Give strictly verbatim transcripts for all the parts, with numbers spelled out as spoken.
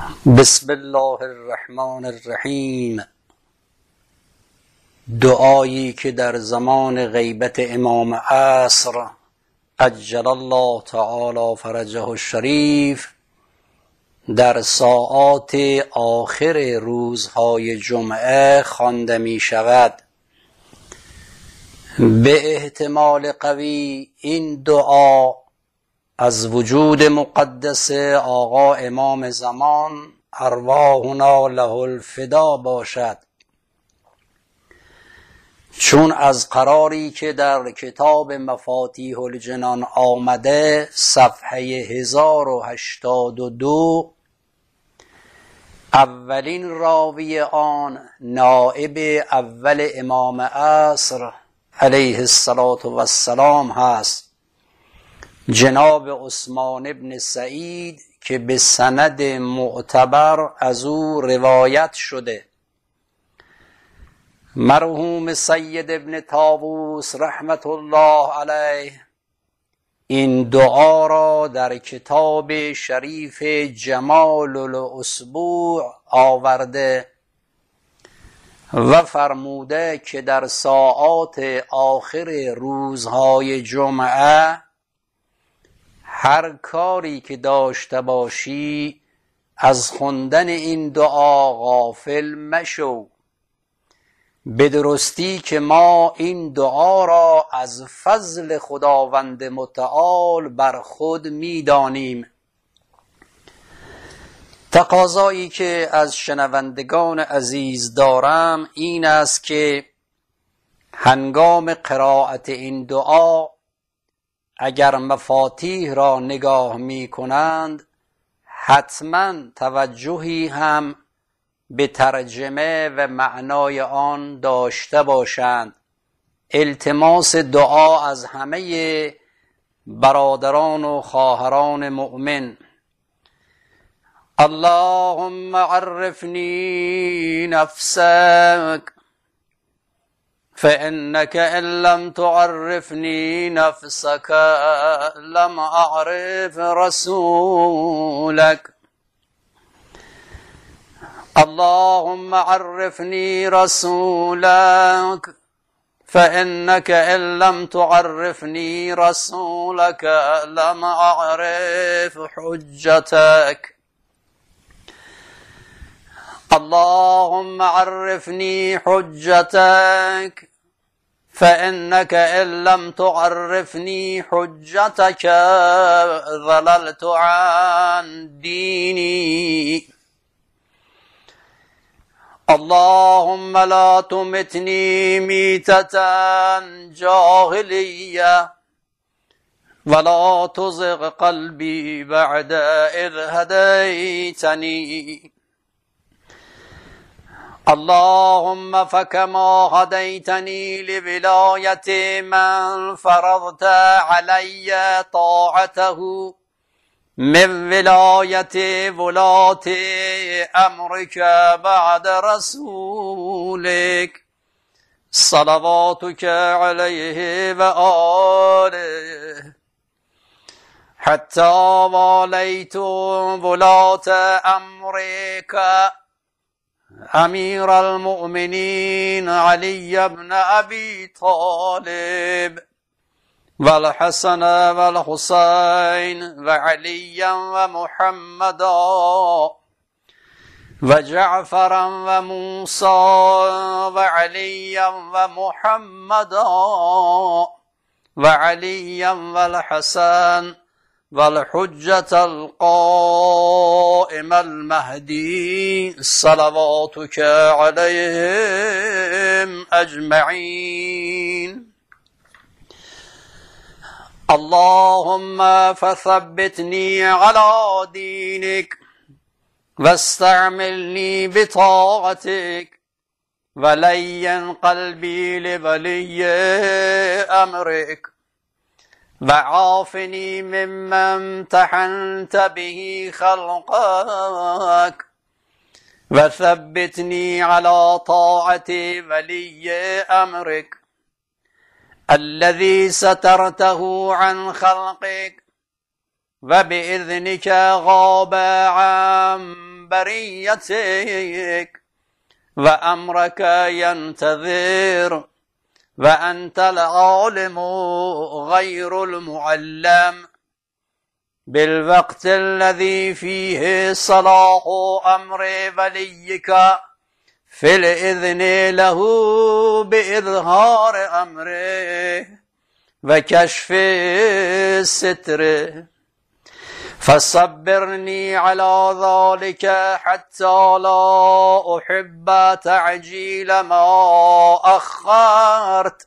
بسم الله الرحمن الرحیم. دعایی که در زمان غیبت امام عصر عجل الله تعالی فرجه الشریف در ساعات آخر روزهای جمعه خوانده می شود. به احتمال قوی این دعا از وجود مقدس آقا امام زمان ارواحنا له الفدا باشد، چون از قراری که در کتاب مفاتیح الجنان آمده صفحه هزار و هشتاد و دو اولین راوی آن نائب اول امام عصر علیه السلام هست، جناب عثمان ابن سعید، که به سند معتبر از او روایت شده. مرحوم سید ابن طاووس رحمت الله علیه این دعا را در کتاب شریف جمال الاسبوع آورده و فرموده که در ساعات آخر روزهای جمعه هر کاری که داشته باشی از خوندن این دعا غافل مشو، به درستی که ما این دعا را از فضل خداوند متعال بر خود می‌دانیم. تقاضایی که از شنوندگان عزیز دارم این است که هنگام قرائت این دعا اگر مفاتیح را نگاه می کنند حتما توجهی هم به ترجمه و معنای آن داشته باشند. التماس دعا از همه برادران و خواهران مؤمن. اللهم عرفنی نفسک فإنك إن لم تعرفني نفسك لم أعرف رسولك. اللهم عرفني رسولك فإنك إن لم تعرفني رسولك لم أعرف حجتك. اللهم عرفني حجتك فإنك إن لم تعرفني حجتك ضللت عن ديني. اللهم لا تمتني ميتة جاهلية ولا تزغ قلبي بعد إذ هديتني. اللهم فكما هديتني لولاية من فرضت علي طاعته من ولاية ولاة أمرك بعد رسولك صلواتك عليه وآله حتى واليت ولاة أمرك امیر المؤمنین علی بن ابی طالب والحسن والحسین وعلی ومحمدا وجعفر وموسى وعلي ومحمدا وعلي والحسن والحجة القائم المهدي صلواتك عليهم أجمعين. اللهم فثبتني على دينك واستعملني بطاعتك ولين قلبي لولي أمرك وعافني مما امتحنت به خلقك وثبتني على طاعة ولي أمرك الذي سترته عن خلقك وبإذنك غاب عن من بريتك وأمرك ينتظر، وأنت العالم غير المعلم، بالوقت الذي فيه صلاح أمر وليك في الإذن له بإظهار أمره وكشف ستره، فصبرني على ذلك حتى لا أحب تعجيل ما أخرت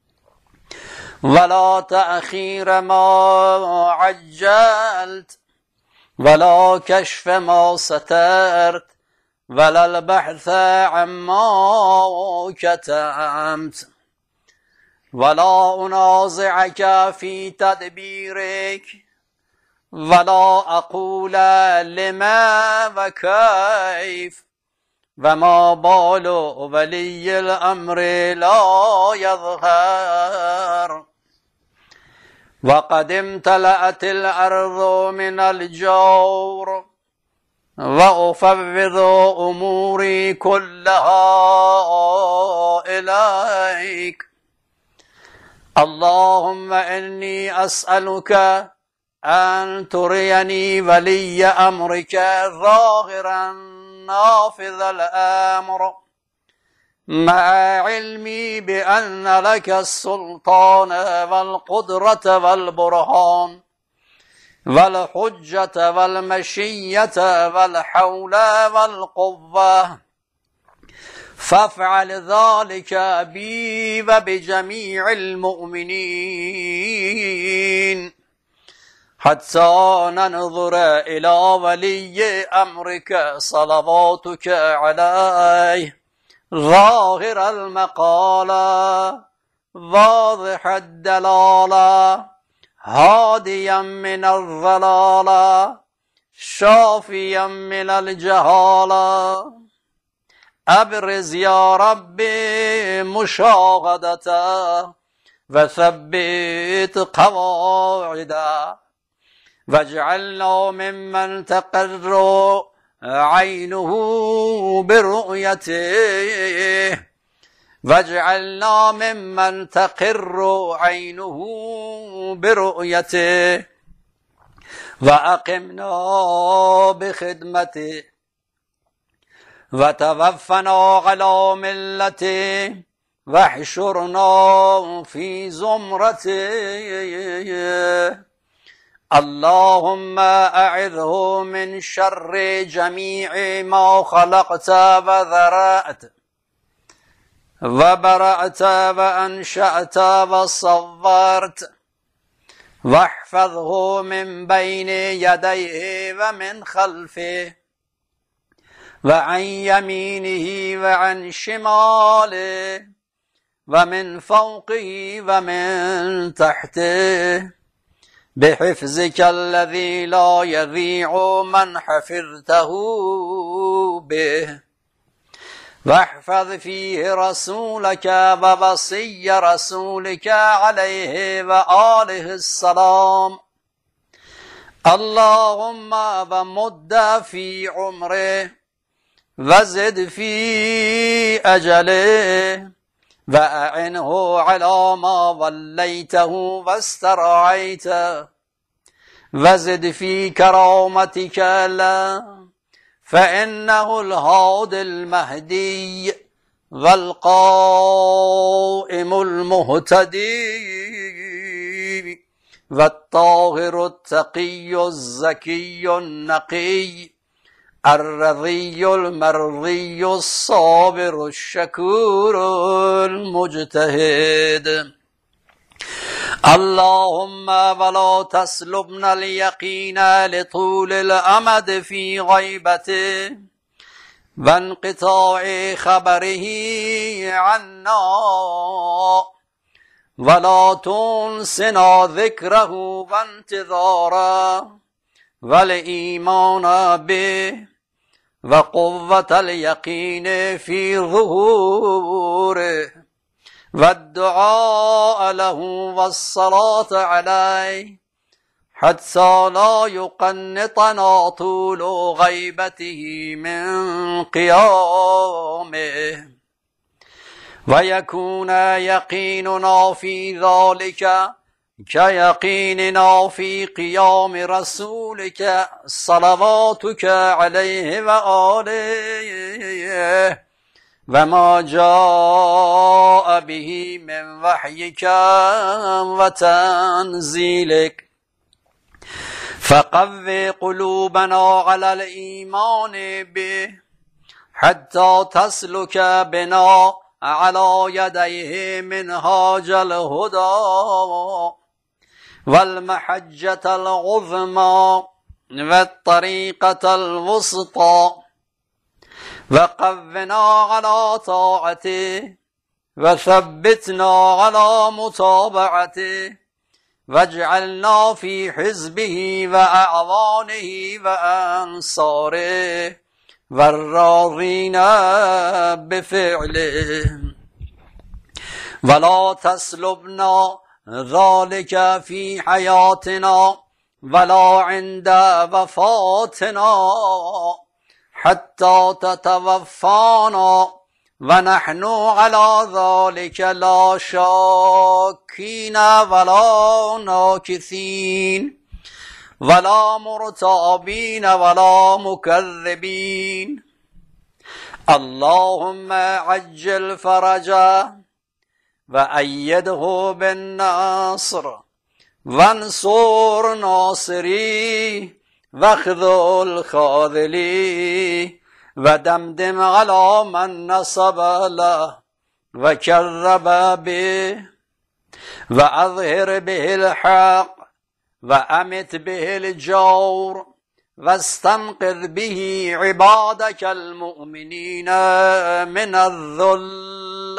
ولا تأخير ما عجلت ولا كشف ما سترت ولا البحث عما كتمت، ولا أنازعك في تدبيرك ولا أقول لما وكيف وما بال ولي الأمر لا يظهر. وقد امتلأت الأرض من الجور وأفوض أموري كلها إليك. اللهم إني أسألك أن تريني ولي أمرك ظاهرا نافذ الأمر مع علمي بأن لك السلطان والقدرة والبرهان والحجة والمشية والحول والقوة، فافعل ذلك بي وبجميع المؤمنين حتى ننظر إلى ولي أمرك صلواتك عليه ظاهر المقالة واضح الدلالة هاديا من الضلالة شافيا من الجهالة. أبرز يا ربي مشاهدته وثبت قواعده، واجعلنا ممن تقر عينه برؤيته واجعلنا ممن تقر عينه برؤيته وأقمنا بخدمته وتوفنا على ملته واحشرنا في زمرته. اللهم أعذه من شر جميع ما خلقت وذرأت وبرأت وأنشأت وصورت، واحفظه من بين يديه ومن خلفه وعن يمينه وعن شماله ومن فوقه ومن تحته، بحفظك الذي لا يضيع من حفظته به. واحفظ فيه رسولك ووصي رسولك عليه وآله السلام. اللهم ومد في عمره وزد في أجله وأعنه على ما وليته واسترعيته، وزد في كرامتك له، فإنه الهادي المهدي والقائم المهتدي والطاهر التقي الزكي النقي الرضي المرضي الصابر الشكور المجتهد. اللهم ولا تسلبنا اليقين لطول الأمد في غيبته وانقطاع خبره عنا، ولا تنسنا ذكره وانتظاره والإيمان به وقوة اليقين في ظهوره والدعاء له والصلاة عليه حتى لا يقنطنا طول غيبته من قيامه، ويكون يقيننا في ذلك كيقيننا في قيام رسولك صلواتك عليه وآله، وما جاء به من وحيك وتنزيلك. فقو قلوبنا على الإيمان به حتى تسلك بنا على يديه منهاج الهدى والمحجة العظمى والطريقة الوسطى، وقونا على طاعته وثبتنا على متابعته، واجعلنا في حزبه وأعوانه وأنصاره والراضين بفعله، ولا تسلبنا ذلك في حياتنا ولا عند وفاتنا، حتى تتوفانا ونحن على ذلك لا شاكين ولا ناكثين ولا مرتابين ولا مكذبين. اللهم عجل فرجه وأيده بالنصر، وانصر ناصري واخذل خاذلي، ودمدم على من نصب له وكذب به، وأظهر به الحق وأمت به الجور، واستنقذ به عبادك المؤمنين من الذل،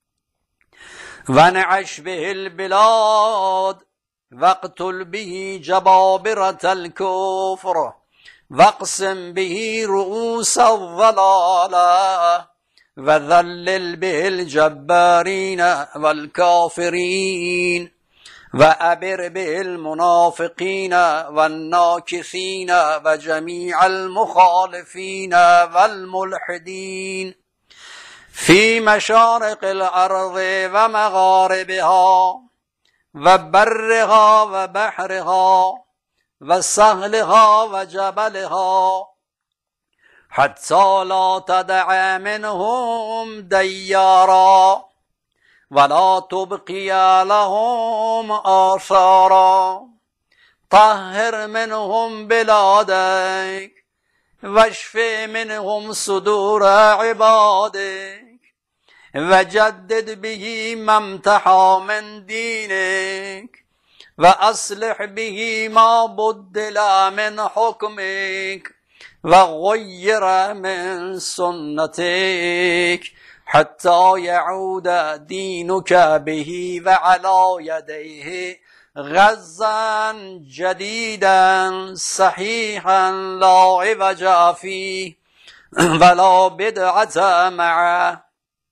وانعش به البلاد، واقتل به جبابرة الكفر، واقسم به رؤوس الضلالة، وذلل به الجبارين والكافرين، وأبر به المنافقين والناكثين وجميع المخالفين والملحدين في مشارق الأرض ومغاربها وبرها وبحرها وسهلها وجبلها، حتى لا تدع منهم ديارا ولا تبقي لهم آثارا. طهر منهم بلادك واشف منهم صدور عبادك، وجدد به ما امتحى من دينك، وأصلح به ما بدل من حكمك، وغير من سنتك، حتى يعود دينك به وعلى يديه غزا جديدا صحيحا لا عوج فيه ولا بدعة معه،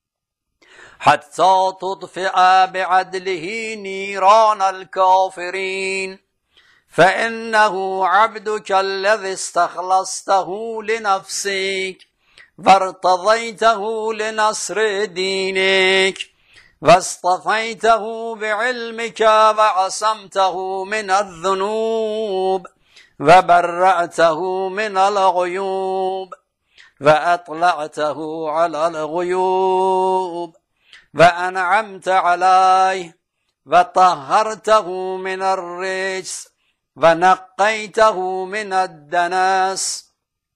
حتى تطفئ بعدله نيران الكافرين، فإنه عبدك الذي استخلصته لنفسك وارتضيته لنصر دينك، واصطفيته بعلمك وعصمته من الذنوب وبرأته من العيوب، وأطلعته على الغيوب، وأنعمت عليه وطهرته من الرجس ونقيته من الدنس.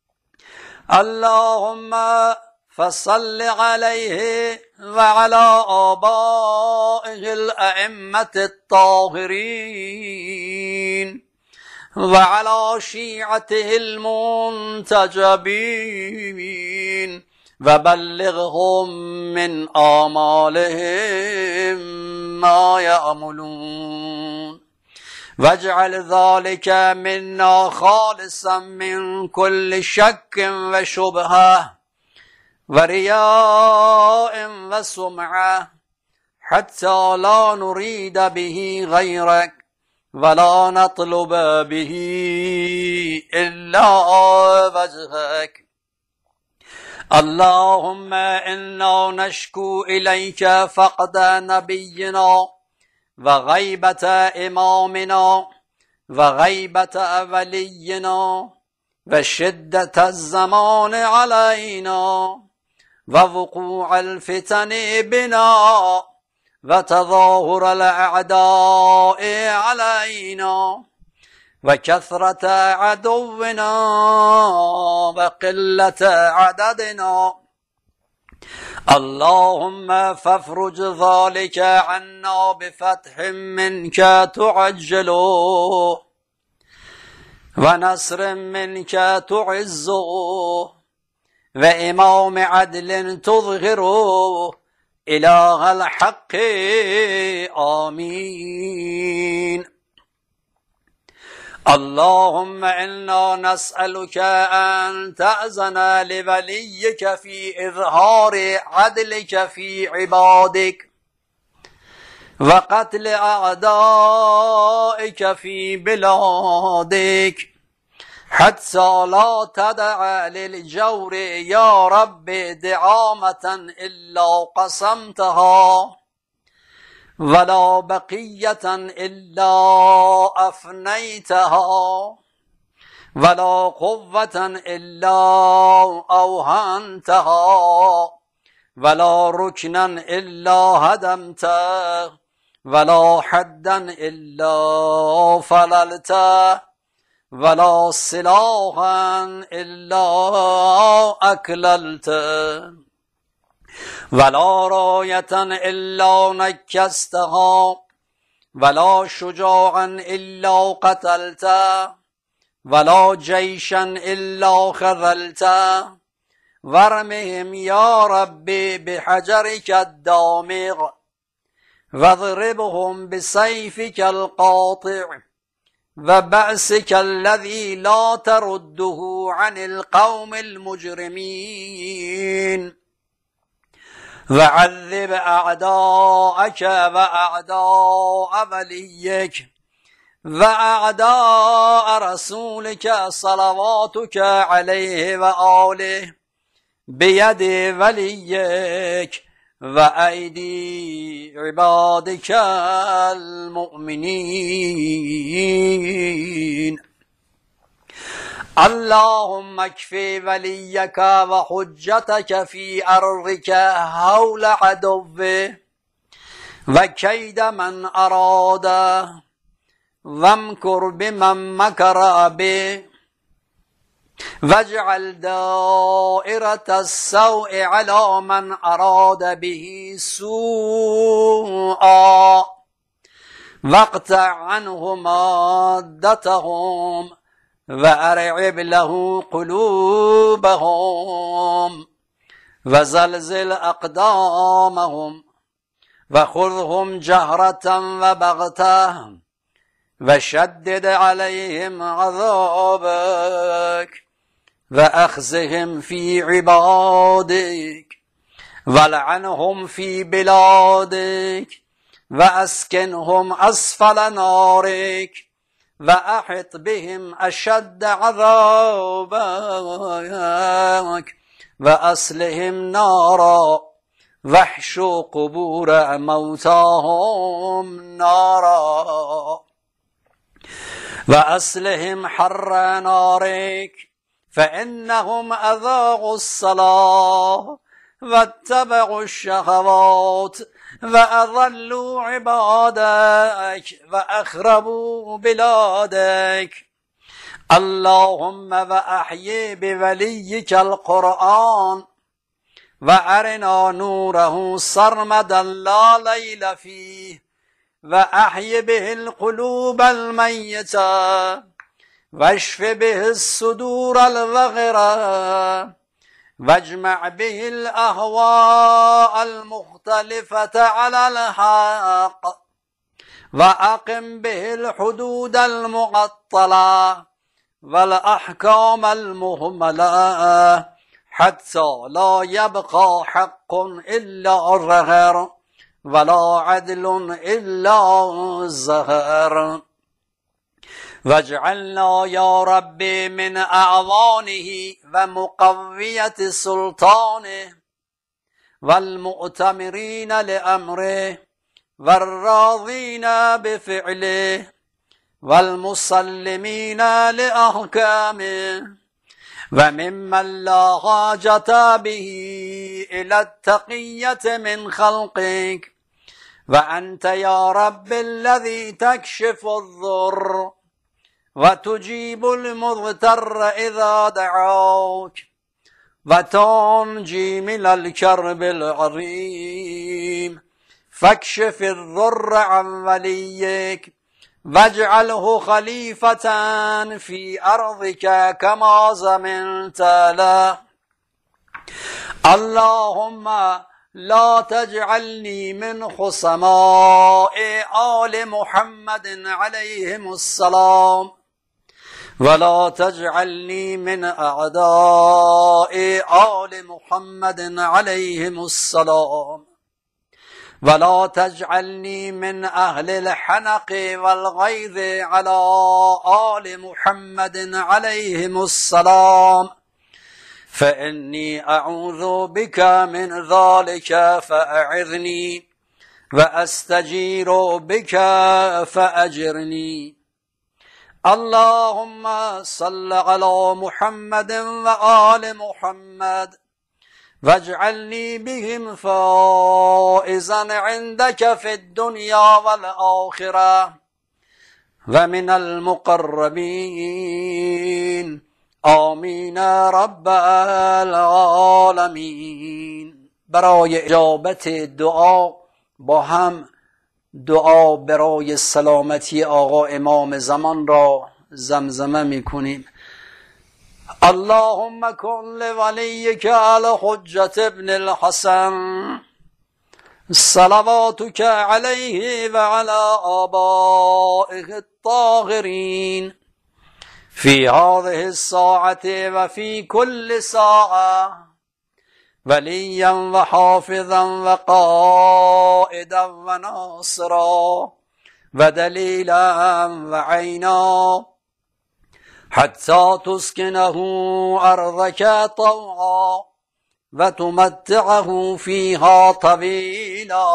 اللهم فصل عليه وعلى آبائه الأئمة الطاهرين وعلى شيعته المنتجبين، وبلغهم من آمالهم ما يأملون، واجعل ذلك منا خالصا من كل شك وشبهة ورياء وسمعة، حتى لا نريد به غيرك ولا نطلب به إلا وجهك. اللهم إنا نشكو إليك فقد نبينا وغيبة إمامنا وغيبة ولينا وشدة الزمان علينا ووقوع الفتن بنا وتظاهر الأعداء علينا وكثرة عدونا وقلة عددنا. اللهم فافرج ذلك عنا بفتح منك تعجله ونصر منك تعزه وإمام عدل تظهره إله الحق. آمين. اللهم إنا نسألك أن تأذن لوليك في إظهار عدلك في عبادك وقتل أعدائك في بلادك حتى لا تدع للجور يا رب دعامة إلا قسمتها ولا بقية إلا أفنيتها ولا قوة إلا أوهنتها ولا ركنا إلا هدمته ولا حدا إلا فللته ولا سلاحا إلا أكللته ولا راية إلا نكستها ولا شجاعا إلا قتلته ولا جيشا إلا خذلته وارمهم يا ربي بحجرك الدامغ واضربهم بسيفك القاطع وبأسك الذي لا ترده عن القوم المجرمين وعذب أعداءك وأعداء وليك وأعداء رسولك صلواتك عليه وآله بيد وليك وأيدي عبادك المؤمنين. اللهم اكفي وليك وحجتك في أرضك هول عدوه وكيد من أراده وامكر بمن مكر به واجعل دائرة السوء على من أراد به سوءا واقطع عنه مادتهم وأرعب له قلوبهم وزلزل أقدامهم وخذهم جهرة وبغتة وشدد عليهم عذابك وأخزهم في عبادك ولعنهم في بلادك وأسكنهم أسفل نارك وأحط بهم أشد عذابك وأصلهم نارا واحشوا قبور موتاهم نارا وأصلهم حر نارك فإنهم أذاغوا الصلاة واتبعوا الشهوات وأضلوا عبادك وأخربوا بلادك. اللهم وأحيي بوليك القرآن وأرنا نوره سرمدا لا ليل فيه وأحي به القلوب الميتة واشف به الصدور الوغرة واجمع به الأهواء المختلفة على الحق وأقم به الحدود المعطلة والأحكام المهملة حتى لا يبقى حق إلا ظهر ولا عدل إلا زهر. واجعلنا يا رب من أعوانه ومقوية سلطانه والمؤتمرين لأمره والراضين بفعله والمسلمين لأحكامه وممن لا حاجة به إلى التقية من خلقك. وأنت يا رب الذي تكشف الضر وتجيب المضطر إذا دعوك وتنجي من الكرب العظيم. فاكشف الضر عن وليك واجعله خليفة في أرضك كما زمنت له. اللهم لا تجعلني من خصماء آل محمد عليهم السلام ولا تجعلني من أعداء آل محمد عليهم السلام ولا تجعلني من أهل الحنق والغيظ على آل محمد عليهم السلام فإني أعوذ بك من ذلك فأعذني وأستجير بك فأجرني. اللهم صل على محمد وآل محمد واجعلني بهم فائزا عندك في الدنيا والآخرة ومن المقربين. آمین رب العالمین. برای اجابت دعا با هم دعا برای سلامتی آقا امام زمان را زمزمه میکنیم. اللهم کن لولیک الحجة ابن الحسن صلواتك علیه و علی آبائه الطاهرین في هذه الساعة وفي كل ساعة وليا وحافظا وقائدا وناصرا ودليلا وعينا حتى تسكنه أرضك طوعا وتمتعه فيها طويلا.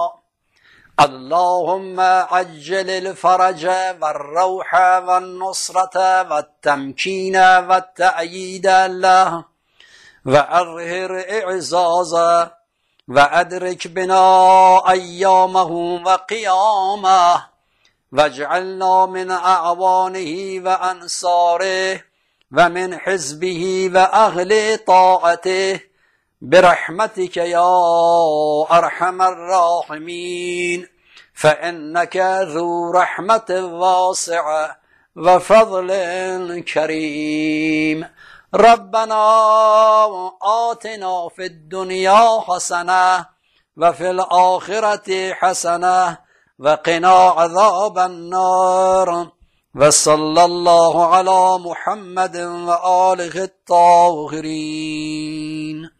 اللهم عجل الفرج والروح والنصرة والتمكين والتأييد له وأظهر إعزازه وأدرك بنا أيامه وقيامه واجعلنا من أعوانه وأنصاره ومن حزبه وأهل طاعته برحمتك يا أرحم الراحمين فإنك ذو رحمة واسعة وفضل كريم. ربنا آتنا في الدنيا حسنة وفي الآخرة حسنة وقنا عذاب النار. وصلى الله على محمد وآله الطاهرين.